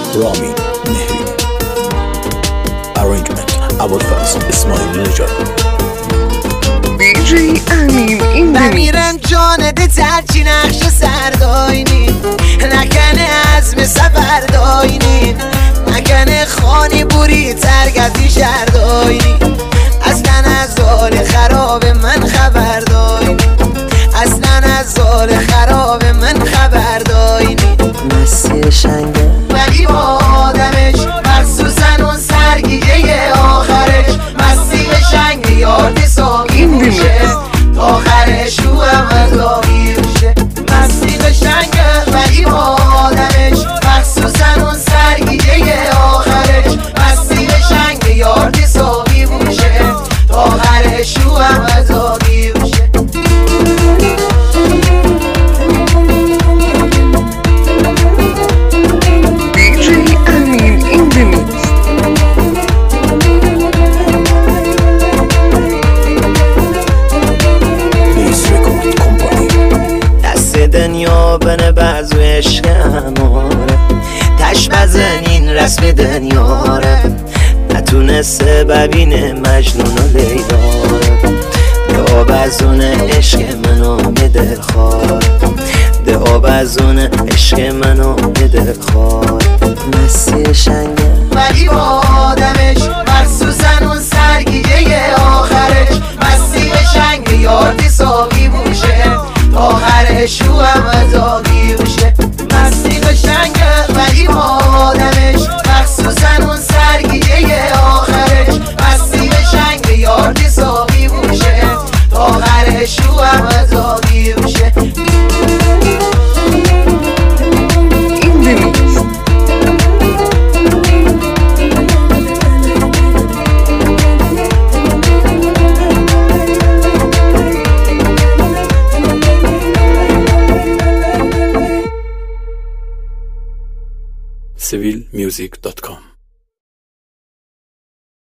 رامین مهری. Arrangement ابوالفضل اسماعیل نژاد. دیجی امین این بمیرم جان ده ترچی نقش سرداینی نکنه عزم سفر داینی نکنه خانی بوری ترگزی شرداینی اصلا از حال خراب من خبر داینی اصلا از حال خراب من خبر داینی مسیر شنگه ولی با آدمش مخصوصا اون سرگیجه آخرش مسیر شنگ یاد ساقی موشه تا آخرش رو هم عذابی روشه مسیر شنگ ولی با آدمش مخصوصا اون سرگیجه آخرش مسیر شنگ یاد ساقی موشه تا آخرش رو هم عذابی روشه دیجی امین این دمیکس. دست دنیا بنه بعضو عشق هماره تش بزنین رسم دنیاره نتونسته ببینه مجنون و لیلاره ده بزون عشق منو به دلخواه ده بزون عشق منو به دلخواه مسیر شنگه ولی با آدمش مخصوصا اون سرگیجه آخرش مسیر شنگ یادی ساقی موشه تا آخرش رو هم عذابی موشه مسیر شنگ ولی با آدمش مخصوصا اون سرگیجه آخرش مسیر شنگ یادی ساقی موشه تا آخرش رو هم عذابی موشه این دمیکس. civilmusic.com